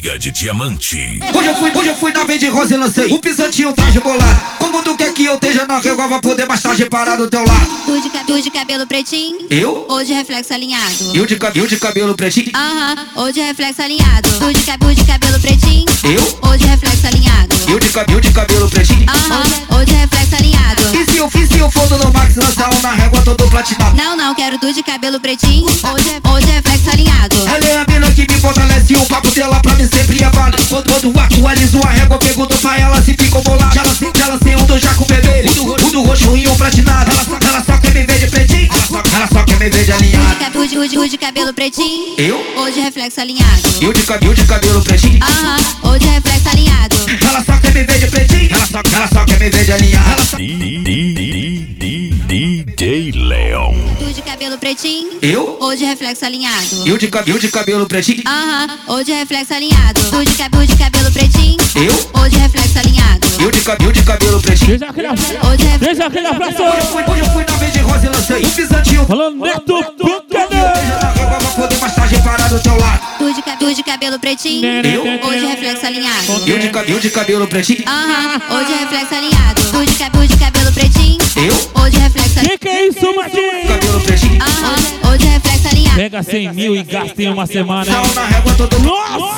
Joia de diamante. Hoje eu fui na vez de rosa e lancei o pisantinho, traje bolado. Como tu quer que eu esteja na régua, vai poder mais tarde parar do teu lado. Tu de cabelo pretinho? Eu? Ou de reflexo alinhado? Eu de cabelo pretinho? Aham, ou de reflexo alinhado. Tu de cabelo pretinho? Eu? Ou de reflexo alinhado? Eu de cabelo pretinho? Aham, ou de reflexo alinhado. E se eu for no Max lançar um na régua todo platinado? Não, quero tu de cabelo pretinho ou de reflexo alinhado. Ela é a mina que me fortalece, o papo dela pra mim sempre é válido. Quando atualizo a régua, pergunto pra ela se ficou bolado. Já lancei um do Jaco Bebê, o do roxo e um platinado. Ela só quer me ver de pretinho, ela só quer me ver de alinhado. Tu de cabelo pretinho? Eu? Ou de reflexo alinhado? Eu de cabelo pretinho? Aham, ou de reflexo alinhado. Ela só quer me ver de pretinho, ela só quer me ver de alinhado. DJ Leão. Tu de cabelo pretinho? Eu? Ou de reflexo alinhado? Eu de cabelo pretinho? Aham, ou de reflexo alinhado. Tu de cabelo pretinho? Eu? Ou de reflexo alinhado? Eu de cabelo pretinho? Ou de reflexo. Deixa aquele abraço. Hoje eu fui na vez de rosa e lancei o pisantinho. Falando Neto Vai poder mais tarde parar do teu lado. Tu de cabelo pretinho? Eu? Ou de reflexo alinhado? Eu de cabelo pretinho? Aham, ou de reflexo alinhado. Tu de cabelo pretinho? Eu? Ou de reflexo alinhado? Que é isso, Martinho? Cabelo pretinho? Aham, ou de reflexo alinhado. Pega 100 mil e gasta em uma semana. Sal na régua todo Nossa!